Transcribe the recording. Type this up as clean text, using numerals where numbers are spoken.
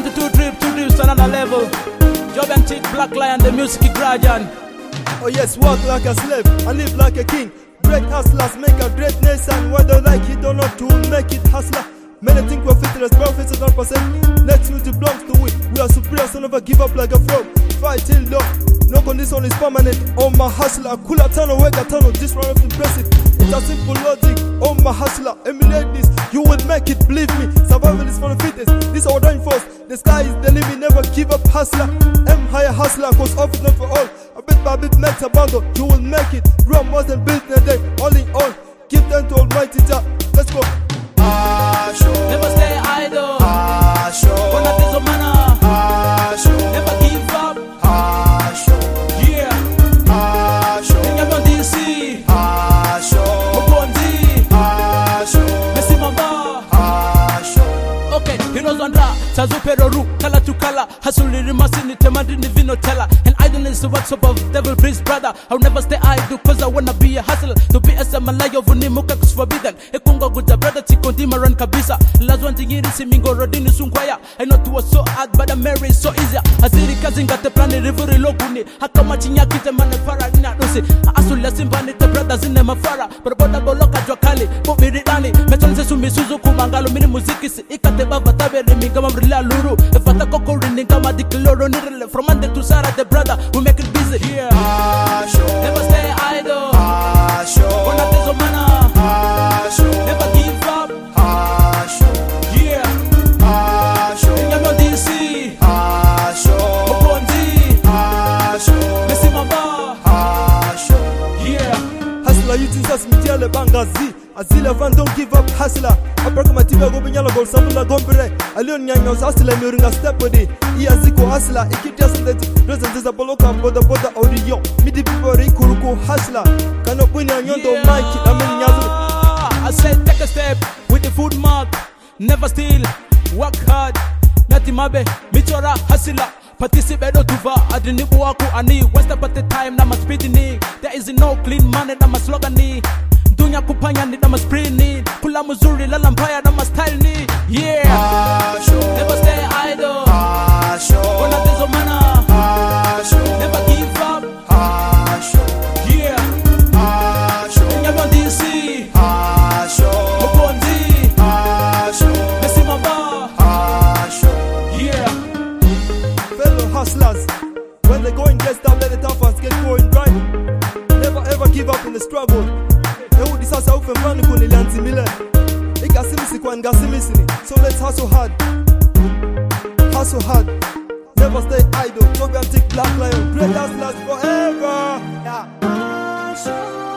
to two trips to another level. Job and Tick, Black Lion, the music graduate. Oh yes, work like a slave and live like a king. Great hustlers make a great nation. Whether like it or not, to make it hustler. Many think we're fitless, profits is 1%. Next music belongs to we. We are superior, so never give up like a frog. Fight till dawn. No condition is permanent. Oh my hustler, cool a tunnel, wake a tunnel. This round of impressive. It's a simple logic. Oh my hustler, emulate this. You will make it, believe me. Survival is for the fittest. This is our dying force. The sky is the limit, never give up hustler. M higher hustler, cause off is not for all. A bit by bit makes a bundle. You will make it. Grow more than build in a day. All in all, give them to Almighty Jah. Let's go. Never stay idle. When I think of mana. Never give up. Yeah. Nyama DC. Mukondi. Messi Mamba. Okay, heroes on da. Tazuperoru, kala to kala. Hasuli rimasini temandini vino tella. And idleness the works of devil priest brother. I'll never stay idle cause I wanna be a hustler. To be a samalayo vunimuka kus forbidden. Ekunga guja brother tikondima run kabisa. Last one thing is mingo rodini sunkwaya. I know to was so hard but the marriage is so easier. Asiri kazinga te plani riveri loguni. Hakama chinyaki te mane para ina dosi. Asuli simbani te brothers in mafara. But boda goloka jwakali. Bobi ridani. Metonse sumisuzu kumangalo mini muziki si. Ikate bava taberi mingama mrila luru. If I take a ring kama dikloro nirele. From Monday to Sarah the brother. We make it busy. Yeah. Never stay idle. When I think of mana. Never give up. Yeah. Nyama DC. Mukondi. Messi Mamba. Yeah. Hustler, you think that's Mitiale Bangazi. Azila van don't give up hustler. Apraka matiba go binyala go sabula gombere. Alion nyanya hustler miringa step with it. Iya ziko hustler. Ikitia sindeti. Present is a boloka boda audio. Midi people kuruko hustler. Cannot win a nyondo Mikey. I said take a step with the food mark. Never steal. Work hard. Natimabe. Michora hustler. Participate tuva adinibu waku ani. One step at a time na speed ni. There is no clean money na slogan ni. Dunya kupanya ni na spray ni. Kula muzuri lala mpaya na style ni. Yeah. Never stay idle. When I think of mana. Never give up. Yeah. Nyama DC. Mukondi. Messi Mamba. Yeah. Fellow hustlers, when the going gets down, let the tough ones get going right. Never ever give up in the struggle. Eudi sasa ufe mvani kunilanti mile. Ikasimisi kwa ngasimisini. So let's hustle hard. Hustle hard. Never stay idle. Job and Tick, Black Lion. Great hustlers forever. Yeah.